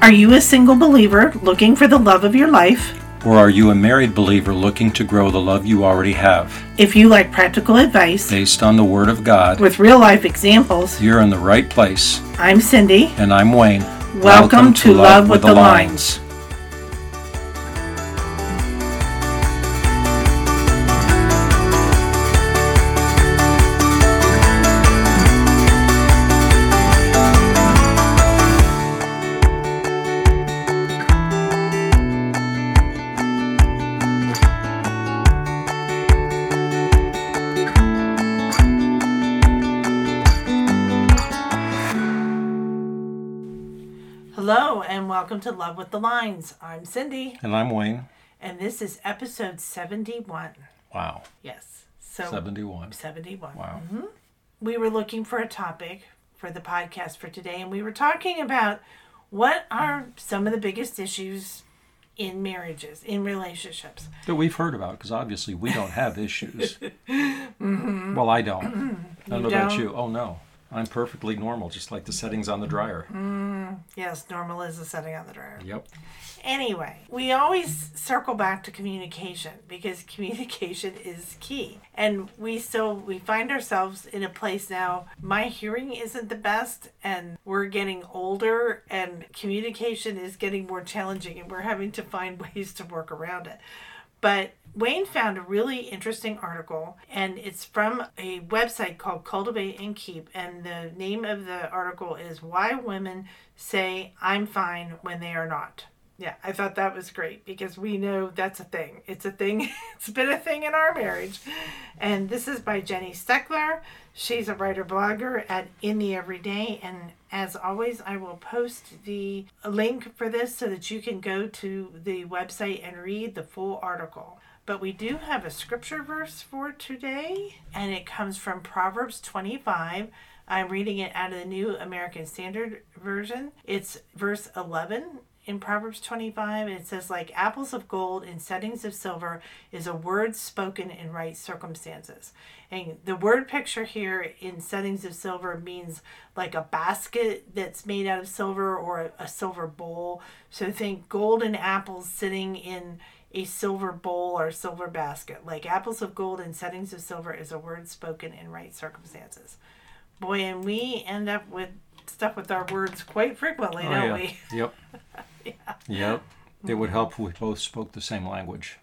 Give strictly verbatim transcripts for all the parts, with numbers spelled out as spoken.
Are you a single believer looking for the love of your life? Or are you a married believer looking to grow the love you already have? If you like practical advice based on the Word of God with real-life examples, you're in the right place. I'm Cindy. And I'm Wayne. Welcome, Welcome to, to Love, Love with, with the, the Lines. Lines. Hello and welcome to Love with the Lines. I'm Cindy. And I'm Wayne. And this is episode seventy-one. Wow. Yes. So seventy-one. seventy-one. Wow. Mm-hmm. We were looking for a topic for the podcast for today, and we were talking about what are some of the biggest issues in marriages, in relationships. That we've heard about, because obviously we don't have issues. mm-hmm. Well, I don't. Mm-hmm. I don't know don't? about you. Oh, no. I'm perfectly normal, just like the settings on the dryer. Mm, yes, normal is the setting on the dryer. Yep. Anyway, we always circle back to communication because communication is key. And we still, we find ourselves in a place now, my hearing isn't the best and we're getting older and communication is getting more challenging and we're having to find ways to work around it. But Wayne found a really interesting article, and it's from a website called Cultivate and Keep, and the name of the article is Why Women Say I'm Fine When They Are Not. Yeah, I thought that was great because we know that's a thing. It's a thing. It's been a thing in our marriage. And this is by Jenny Steckler. She's a writer-blogger at In the Everyday. And as always, I will post the link for this so that you can go to the website and read the full article. But we do have a scripture verse for today, and it comes from Proverbs twenty-five. I'm reading it out of the New American Standard Version. It's verse eleven. In Proverbs twenty-five, it says, like apples of gold in settings of silver is a word spoken in right circumstances. And the word picture here in settings of silver means like a basket that's made out of silver or a, a silver bowl. So think golden apples sitting in a silver bowl or silver basket. Like apples of gold in settings of silver is a word spoken in right circumstances. Boy, and we end up with stuff with our words quite frequently, oh, don't yeah. we? Yep. yeah. Yep. It would help if we both spoke the same language.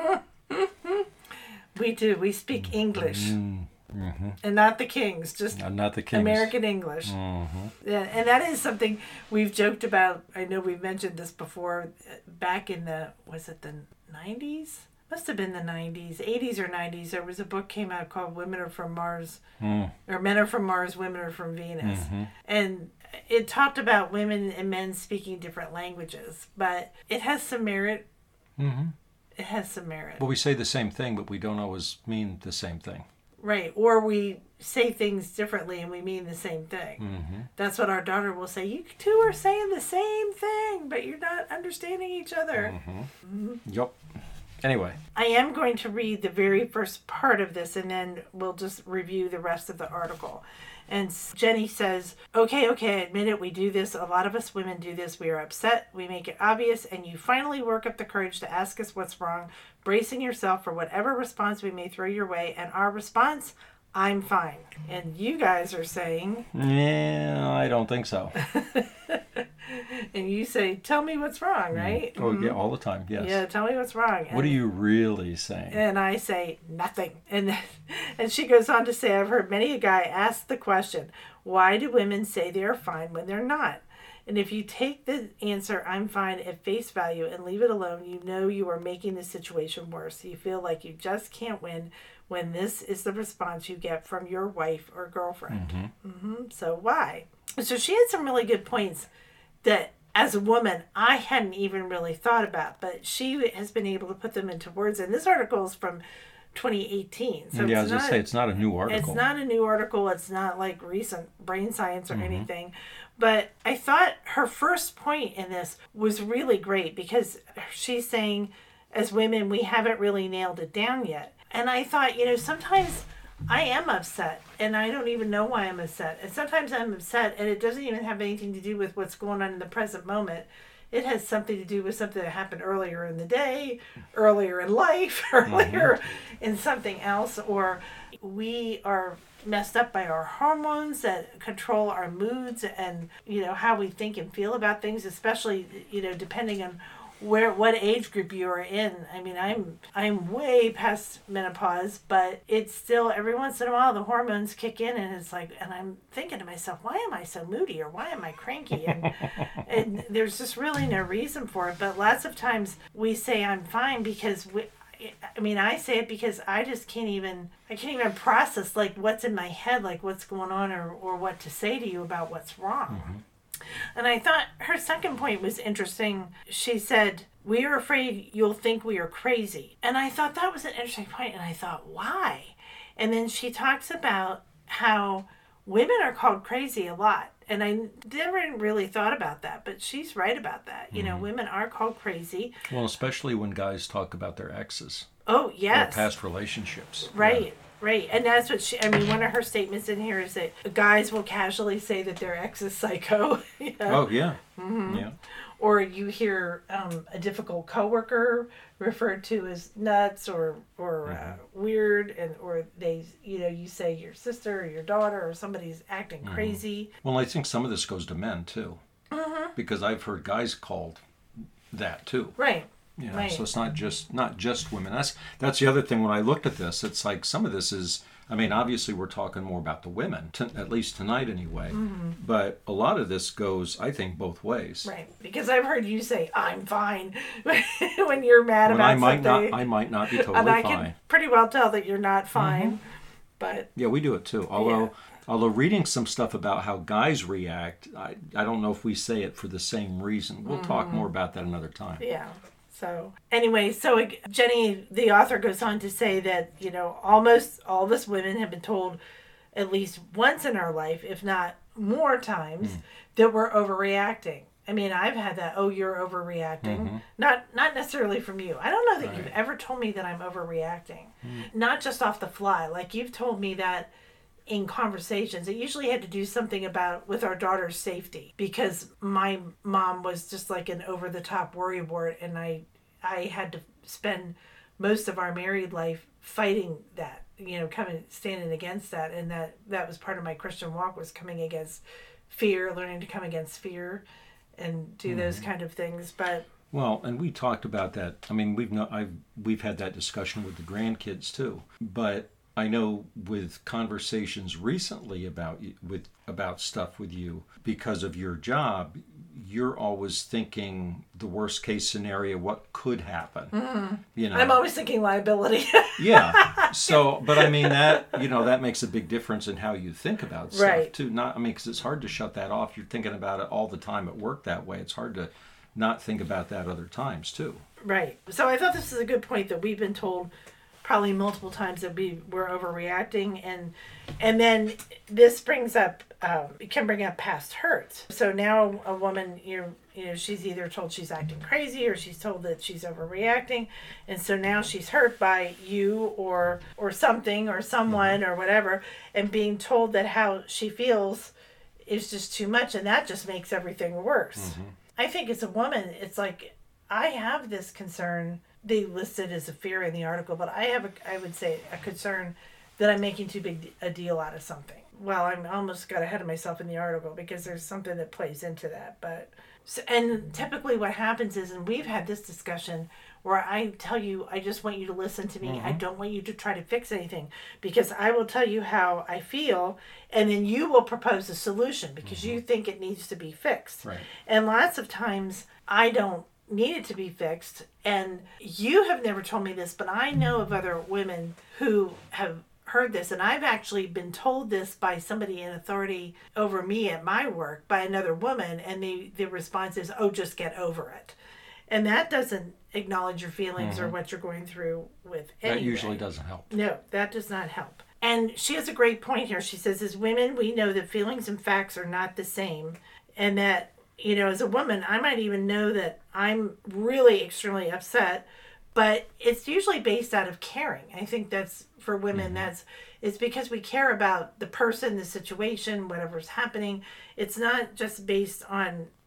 We do. We speak English. Mm-hmm. And not the Kings, just no, not the Kings. American English. Mm-hmm. Yeah, and that is something we've joked about. I know we've mentioned this before. Back in the, was it the nineties? Must have been the nineties, eighties or nineties. There was a book came out called Women Are From Mars, mm. or Men Are From Mars, Women Are From Venus. Mm-hmm. And it talked about women and men speaking different languages, but it has some merit. Mm-hmm. It has some merit. Well, we say the same thing, but we don't always mean the same thing. Right. Or we say things differently and we mean the same thing. Mm-hmm. That's what our daughter will say. You two are saying the same thing, but you're not understanding each other. Mm-hmm. Mm-hmm. Yep. Anyway. I am going to read the very first part of this and then we'll just review the rest of the article. And Jenny says, okay, okay, I admit it, we do this. A lot of us women do this. We are upset. We make it obvious. And you finally work up the courage to ask us what's wrong, bracing yourself for whatever response we may throw your way. And our response, I'm fine. And you guys are saying... Yeah, I don't think so. And you say, tell me what's wrong, right? Mm. Oh, mm-hmm. yeah, all the time, yes. Yeah, tell me what's wrong. And, what are you really saying? And I say, nothing. And and she goes on to say, I've heard many a guy ask the question, why do women say they're fine when they're not? And if you take the answer, I'm fine, at face value and leave it alone, you know you are making the situation worse. You feel like you just can't win when this is the response you get from your wife or girlfriend. Mm-hmm. Mm-hmm. So why? So she had some really good points that as a woman, I hadn't even really thought about, but she has been able to put them into words. And this article is from twenty eighteen. So yeah, it's I was going to say, it's not a new article. It's not a new article. It's not like recent brain science or mm-hmm. anything. But I thought her first point in this was really great because she's saying, as women, we haven't really nailed it down yet. And I thought, you know, sometimes I am upset and I don't even know why I'm upset. And sometimes I'm upset and it doesn't even have anything to do with what's going on in the present moment. it has something to do with something that happened earlier in the day, earlier in life, earlier mm-hmm. in something else, or we are messed up by our hormones that control our moods and, you know, how we think and feel about things, especially, you know, depending on where what age group you are in. I mean, I'm I'm way past menopause, but it's still every once in a while the hormones kick in, and it's like, and I'm thinking to myself, why am I so moody, or why am I cranky? And, and there's just really no reason for it. But lots of times we say I'm fine because we. I mean, I say it because I just can't even, I can't even process like what's in my head, like what's going on, or, or what to say to you about what's wrong. Mm-hmm. And I thought her second point was interesting. She said, we are afraid you'll think we are crazy. And I thought that was an interesting point. And I thought, why? And then she talks about how women are called crazy a lot. And I never really thought about that, but she's right about that. You mm-hmm. know, women are called crazy. Well, especially when guys talk about their exes. Oh, yes. Or past relationships. Right. Yeah. Right, and that's what she, I mean, one of her statements in here is that guys will casually say that their ex is psycho. You know? Oh, yeah. Mm-hmm. Yeah. Or you hear um, a difficult coworker referred to as nuts or or mm-hmm. uh, weird, and or they, you know, you say your sister or your daughter or somebody's acting mm-hmm. crazy. Well, I think some of this goes to men, too. Mm-hmm. Because I've heard guys called that, too. Right. You know, right. So it's not just not just women. That's that's the other thing. When I looked at this, it's like some of this is. I mean, obviously, we're talking more about the women, t- at least tonight, anyway. Mm-hmm. But a lot of this goes, I think, both ways. Right, because I've heard you say "I'm fine" when you're mad when about I might something. Not, I might not be totally and I fine. can pretty well tell that you're not fine. Mm-hmm. But yeah, we do it too. Although. Yeah. Although reading some stuff about how guys react, I, I don't know if we say it for the same reason. We'll mm-hmm. talk more about that another time. Yeah. So anyway, so Jenny, the author, goes on to say that, you know, almost all of us women have been told at least once in our life, if not more times, mm. that we're overreacting. I mean, I've had that, oh, you're overreacting. Mm-hmm. Not not necessarily from you. I don't know that right. you've ever told me that I'm overreacting. Mm. Not just off the fly. Like you've told me that in conversations. It usually had to do something about with our daughter's safety, because my mom was just like an over-the-top worrywart, and I I had to spend most of our married life fighting that, you know, coming standing against that, and that that was part of my Christian walk, was coming against fear, learning to come against fear and do mm-hmm. those kind of things. But well, and we talked about that. I mean, we've no, I've we've had that discussion with the grandkids too. But I know with conversations recently about with about stuff with you, because of your job, you're always thinking the worst case scenario, what could happen. Mm-hmm. You know, I'm always thinking liability. Yeah. So, but I mean that, you know, that makes a big difference in how you think about stuff right. too. Not, I mean, because it's hard to shut that off. You're thinking about it all the time at work that way. It's hard to not think about that other times too. Right. So I thought this is a good point, that we've been told probably multiple times that we were overreacting, and and then this brings up um, it can bring up past hurts. So now a woman, you you know, she's either told she's acting crazy, or she's told that she's overreacting, and so now she's hurt by you or or something or someone or whatever, and being told that how she feels is just too much, and that just makes everything worse. Mm-hmm. I think as a woman, it's like, I have this concern. They listed as a fear in the article, but I have, a, I would say, a concern that I'm making too big a deal out of something. Well, I'm almost got ahead of myself in the article, because there's something that plays into that. But so, and typically what happens is, and we've had this discussion, where I tell you, I just want you to listen to me. Mm-hmm. I don't want you to try to fix anything, because I will tell you how I feel, and then you will propose a solution because mm-hmm. you think it needs to be fixed. Right. And lots of times I don't needed to be fixed, and you have never told me this, but I know of other women who have heard this, and I've actually been told this by somebody in authority over me at my work, by another woman, and the the response is, oh, just get over it. And that doesn't acknowledge your feelings mm-hmm. or what you're going through with anything. That usually doesn't help. No, that does not help. And she has a great point here. She says, as women, we know that feelings and facts are not the same, and that, you know, as a woman, I might even know that I'm really extremely upset, but it's usually based out of caring. I think that's, for women, mm-hmm. that's, it's because we care about the person, the situation, whatever's happening. It's not just based on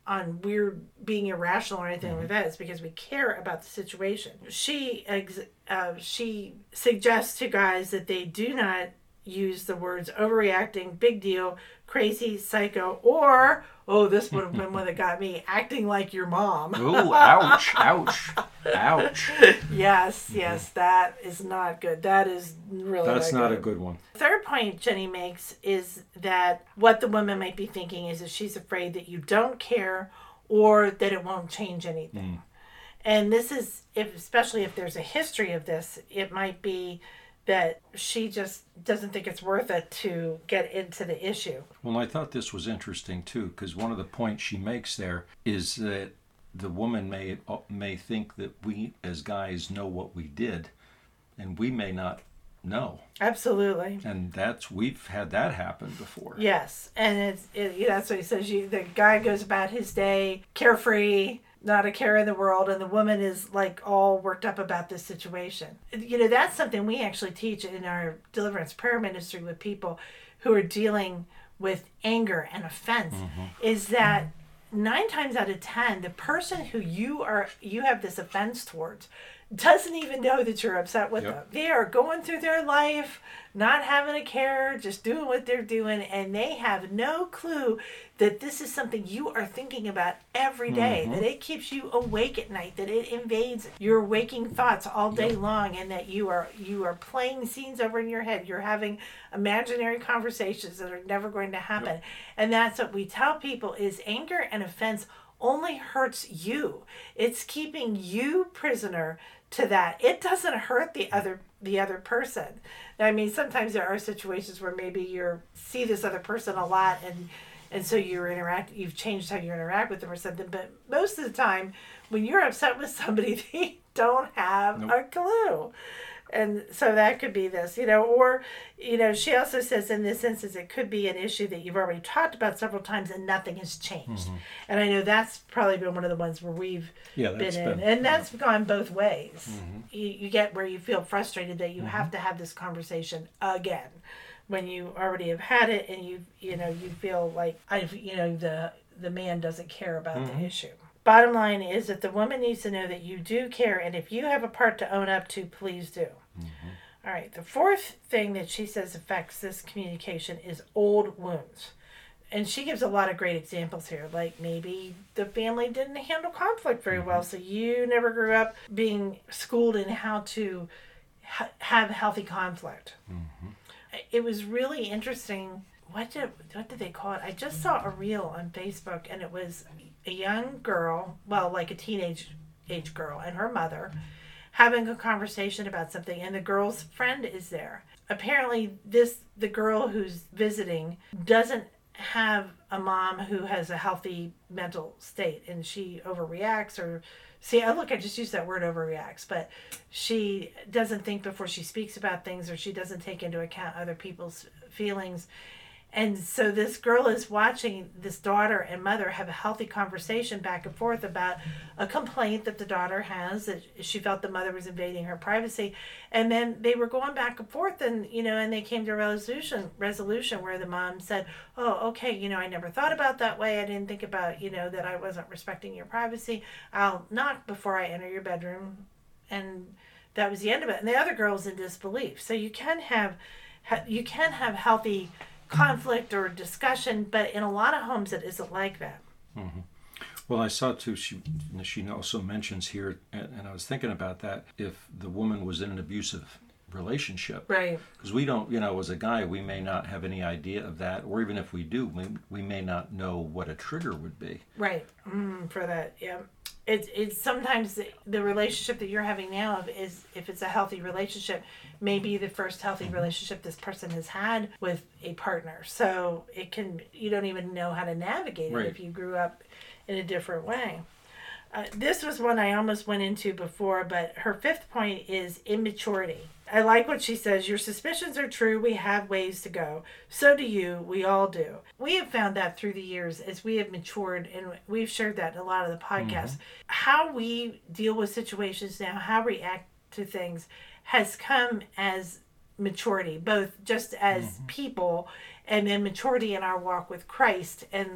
on weird being irrational or anything mm-hmm. like that. It's because we care about the situation. She ex- uh, she suggests to guys that they do not use the words overreacting, big deal, crazy, psycho, or, oh, this would have been one that got me, acting like your mom. Ooh, ouch, ouch, ouch. Yes, yes, that is not good. That is really That's not, not good. a good one. Third point Jenny makes is that what the woman might be thinking is that she's afraid that you don't care or that it won't change anything. Mm. And this is, if, especially if there's a history of this, it might be that she just doesn't think it's worth it to get into the issue. Well, I thought this was interesting too, because one of the points she makes there is that the woman may may think that we as guys know what we did, and we may not know. Absolutely. And that's we've had that happen before. Yes, and it's it, you know, that's what he says. You, the guy goes about his day carefree, not a care in the world, and the woman is like all worked up about this situation. You know, that's something we actually teach in our deliverance prayer ministry with people who are dealing with anger and offense, mm-hmm. is that nine times out of ten, the person who you are you have this offense towards doesn't even know that you're upset with yep. them. They are going through their life, not having a care, just doing what they're doing, and they have no clue that this is something you are thinking about every day, mm-hmm. that it keeps you awake at night, that it invades your waking thoughts all day yep. long, and that you are you are playing scenes over in your head. You're having imaginary conversations that are never going to happen. Yep. And that's what we tell people is anger and offense only hurts you. It's keeping you prisoner to that. It doesn't hurt the other the other person. I mean, sometimes there are situations where maybe you see this other person a lot, and and so you interact. You've changed how you interact with them or something. But most of the time, when you're upset with somebody, they don't have nope. a clue. And so that could be this, you know, or, you know, she also says in this instance, it could be an issue that you've already talked about several times and nothing has changed. Mm-hmm. And I know that's probably been one of the ones where we've yeah, been in. Been, and yeah. that's gone both ways. Mm-hmm. You, you get where you feel frustrated that you mm-hmm. have to have this conversation again when you already have had it, and you, you know, you feel like, I've, you know, the, the man doesn't care about mm-hmm. the issue. Bottom line is that the woman needs to know that you do care, and if you have a part to own up to, please do. Mm-hmm. All right, the fourth thing that she says affects this communication is old wounds. And she gives a lot of great examples here, like maybe the family didn't handle conflict very mm-hmm. well, so you never grew up being schooled in how to ha- have healthy conflict. Mm-hmm. It was really interesting. What did, what did they call it? I just saw a reel on Facebook, and it was a young girl, well, like a teenage age girl, and her mother having a conversation about something, and the girl's friend is there. Apparently, this the girl who's visiting doesn't have a mom who has a healthy mental state, and she overreacts or see, I look, I just use that word overreacts, but she doesn't think before she speaks about things, or she doesn't take into account other people's feelings. And so this girl is watching this daughter and mother have a healthy conversation back and forth about a complaint that the daughter has, that she felt the mother was invading her privacy. And then they were going back and forth, and, you know, and they came to a resolution, resolution where the mom said, oh, okay, you know, I never thought about that way. I didn't think about, you know, that I wasn't respecting your privacy. I'll knock before I enter your bedroom. And that was the end of it. And the other girl was in disbelief. So you can have, you can have healthy conflict or discussion, but in a lot of homes it isn't like that. Mm-hmm. Well, I saw too, she she also mentions here, and, and I was thinking about that, if the woman was in an abusive relationship. Right. Because we don't, you know, as a guy, we may not have any idea of that, or even if we do, we, we may not know what a trigger would be. Right. Mm, for that, yeah. It's it's sometimes the, the relationship that you're having now is, if it's a healthy relationship, maybe the first healthy relationship this person has had with a partner. So it can, you don't even know how to navigate it right. if you grew up in a different way. Uh, this was one I almost went into before, but her fifth point is immaturity. I like what she says. Your suspicions are true. We have ways to go. So do you. We all do. We have found that through the years as we have matured, and we've shared that in a lot of the podcasts. Mm-hmm. How we deal with situations now, how we react to things has come as maturity, both just as mm-hmm. people and then maturity in our walk with Christ. And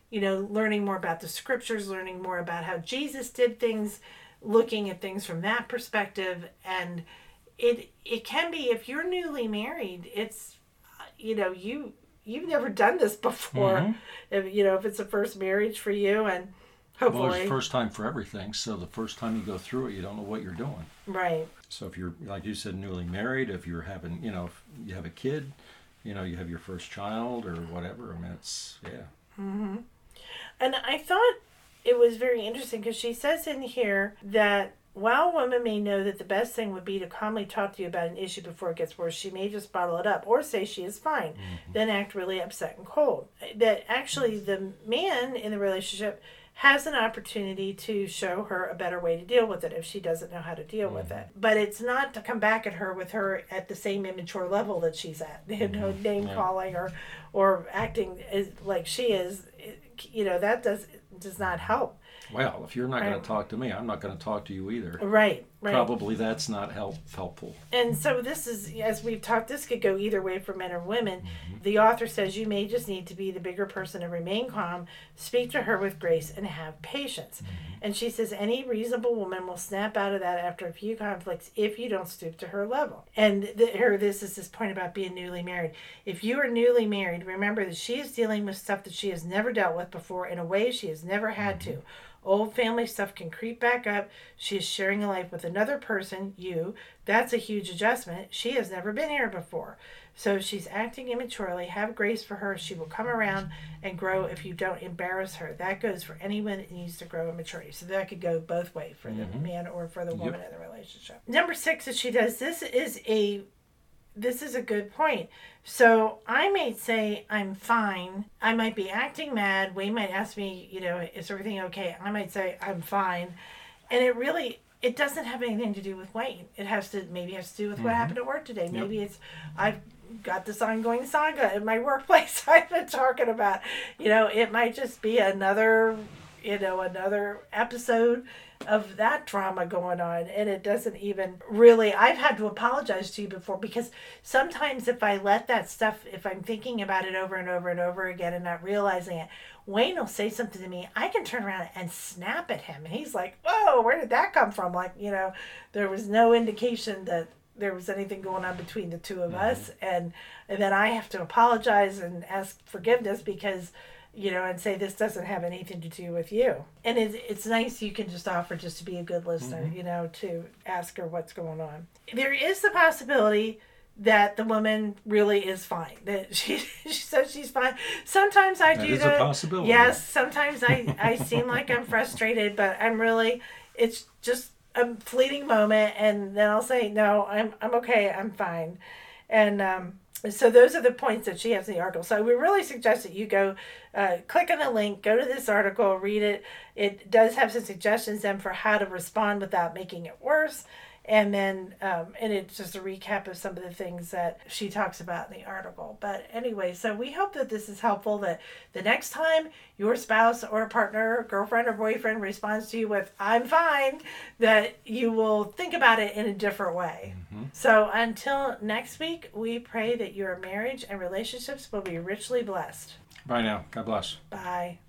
you know, learning more about the scriptures, learning more about how Jesus did things, looking at things from that perspective. And it it can be, if you're newly married, it's, you know, you you've never done this before. Mm-hmm. If, you know, if it's a first marriage for you, and hopefully, well, it's the first time for everything. So the first time you go through it, you don't know what you're doing. Right. So if you're, like you said, newly married, if you're having, you know, if you have a kid, you know, you have your first child or whatever. I mean, it's, yeah. Mm-hmm. And I thought it was very interesting because she says in here that while women may know that the best thing would be to calmly talk to you about an issue before it gets worse, she may just bottle it up or say she is fine, mm-hmm. then act really upset and cold. That actually the man in the relationship has an opportunity to show her a better way to deal with it if she doesn't know how to deal mm-hmm. with it. But it's not to come back at her with her at the same immature level that she's at, you know, mm-hmm. name yeah. calling or or acting as, like she is. You know, that does does not help. Well, if you're not right. going to talk to me, I'm not going to talk to you either. Right, right. Probably that's not help helpful. And so this is, as we've talked, this could go either way for men or women. Mm-hmm. The author says you may just need to be the bigger person and remain calm, speak to her with grace, and have patience. Mm-hmm. And she says any reasonable woman will snap out of that after a few conflicts if you don't stoop to her level. And the, her, this is this point about being newly married. If you are newly married, remember that she is dealing with stuff that she has never dealt with before in a way she has never had mm-hmm. to. Old family stuff can creep back up. She is sharing a life with another person, you. That's a huge adjustment. She has never been here before. So if she's acting immaturely, have grace for her. She will come around and grow if you don't embarrass her. That goes for anyone that needs to grow in maturity. So that could go both ways for mm-hmm. the man or for the woman yep. in the relationship. Number six that she does, this is a This is a good point. So I might say I'm fine. I might be acting mad. Wayne might ask me, you know, is everything okay? I might say I'm fine. And it really, it doesn't have anything to do with Wayne. It has to, maybe it has to do with mm-hmm. what happened at work today. Maybe yep. it's, I've got this ongoing saga in my workplace I've been talking about. You know, it might just be another, you know, another episode of that drama going on, and it doesn't even really, I've had to apologize to you before, because sometimes if I let that stuff, if I'm thinking about it over and over and over again and not realizing it, Wayne will say something to me, I can turn around and snap at him, and he's like, whoa, where did that come from? Like, you know, there was no indication that there was anything going on between the two of mm-hmm. us, and and then I have to apologize and ask forgiveness because, you know, and say this doesn't have anything to do with you. And it's, it's nice you can just offer just to be a good listener, mm-hmm. you know, to ask her what's going on. There is the possibility that the woman really is fine, that she she says she's fine. Sometimes I that do is the, a possibility. Yes, sometimes I, I seem like I'm frustrated, but I'm really, it's just a fleeting moment, and then I'll say, no, I'm I'm okay, I'm fine. And um so those are the points that she has in the article. So we really suggest that you go uh, click on the link, go to this article, read it. It does have some suggestions then for how to respond without making it worse. And then, um, and it's just a recap of some of the things that she talks about in the article. But anyway, so we hope that this is helpful, that the next time your spouse or partner, girlfriend or boyfriend responds to you with, I'm fine, that you will think about it in a different way. Mm-hmm. So until next week, we pray that your marriage and relationships will be richly blessed. Bye now. God bless. Bye.